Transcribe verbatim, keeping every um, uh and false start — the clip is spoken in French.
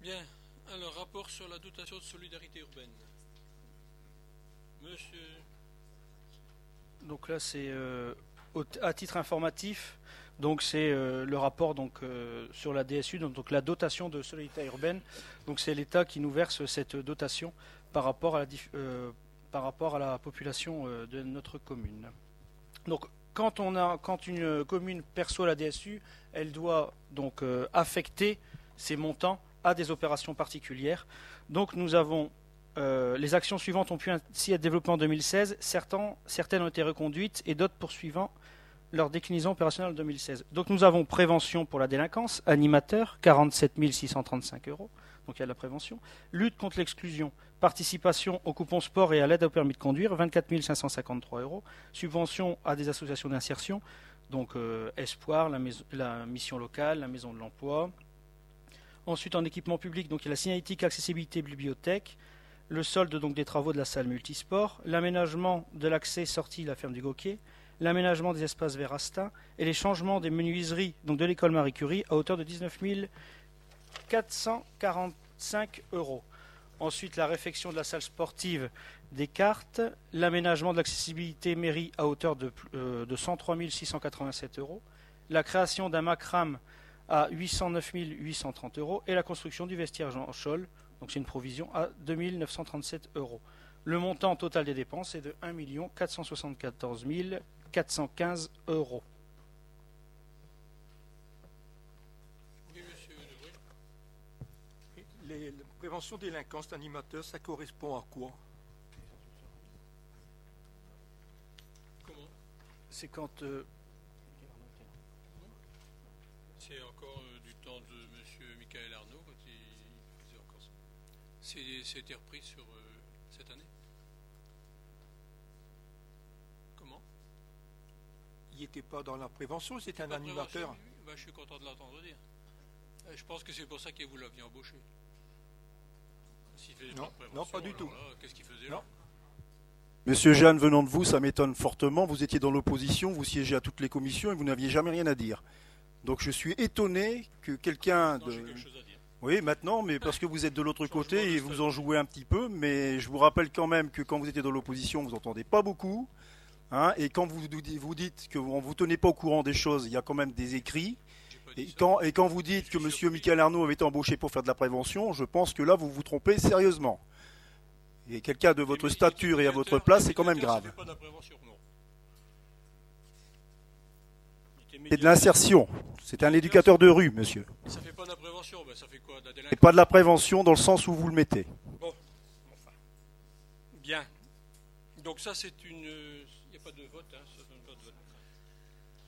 Bien. Alors, rapport sur la dotation de solidarité urbaine. Monsieur. Donc là, c'est euh, à titre informatif. Donc c'est euh, le rapport donc euh, sur la D S U, donc, donc la dotation de solidarité urbaine. Donc c'est l'État qui nous verse cette dotation par rapport à la, euh, par rapport à la population euh, de notre commune. Donc quand on a quand une commune perçoit la D S U, elle doit donc euh, affecter ces montants à des opérations particulières. Donc nous avons euh, les actions suivantes ont pu ainsi être développées en deux mille seize. Certains, certaines ont été reconduites et d'autres poursuivant leur déclinaison opérationnelle en deux mille seize. Donc nous avons prévention pour la délinquance, animateur, quarante-sept mille six cent trente-cinq euros. Donc il y a de la prévention. Lutte contre l'exclusion, participation au coupon sport et à l'aide au permis de conduire, vingt-quatre mille cinq cent cinquante-trois euros. Subvention à des associations d'insertion, donc euh, Espoir, la, maison, la mission locale, la maison de l'emploi. Ensuite en équipement public, donc il y a la signalétique, accessibilité, bibliothèque. Le solde donc des travaux de la salle multisport, l'aménagement de l'accès sortie de la ferme du Gauquier, l'aménagement des espaces Vérasta et les changements des menuiseries donc de l'école Marie Curie à hauteur de dix-neuf mille quatre cent quarante-cinq euros. Ensuite, la réfection de la salle sportive des cartes, l'aménagement de l'accessibilité mairie à hauteur de, euh, de cent trois mille six cent quatre-vingt-sept euros, la création d'un macram à huit cent neuf mille huit cent trente euros et la construction du vestiaire Jean Scholl, donc c'est une provision à deux mille neuf cent trente-sept euros. Le montant total des dépenses est de un million quatre cent soixante-quatorze mille quatre cent quinze euros. Oui, monsieur Debré. Les, la prévention délinquance d'animateur, ça correspond à quoi? Comment? C'est quand... Euh... C'est encore euh, du temps de monsieur Michael Arnaud, quand il, il faisait encore ça. C'était repris sur euh, cette année? Comment? Il n'était pas dans la prévention, c'était un Pas animateur. oui, oui. Bah, je suis content de l'entendre dire. Euh, je pense que c'est pour ça que vous l'aviez embauché. Non, non, pas du tout. Qu'est-ce qu'il faisait non. là? Monsieur Jeanne, venant de vous, ça m'étonne fortement. Vous étiez dans l'opposition, vous siégez à toutes les commissions et vous n'aviez jamais rien à dire. Donc je suis étonné que quelqu'un de... J'ai quelque chose à dire. Oui, maintenant, mais parce que vous êtes de l'autre côté et vous en jouez un petit peu, mais je vous rappelle quand même que quand vous étiez dans l'opposition, vous n'entendez pas beaucoup. Hein, et quand vous vous dites que vous ne vous tenez pas au courant des choses, il y a quand même des écrits. Et quand, et quand vous dites que M. Michael Arnaud avait été embauché pour faire de la prévention, je pense que là, vous vous trompez sérieusement. Et quelqu'un de votre stature et à votre place, c'est quand même grave. C'est de l'insertion. C'est un éducateur de rue, monsieur. Ça fait pas de la prévention, ben ça fait quoi? De la délinquance? Et pas de la prévention dans le sens où vous le mettez. Bon, enfin. Bien. Donc ça, c'est une... Il n'y a pas de vote, hein, ça donne pas de vote.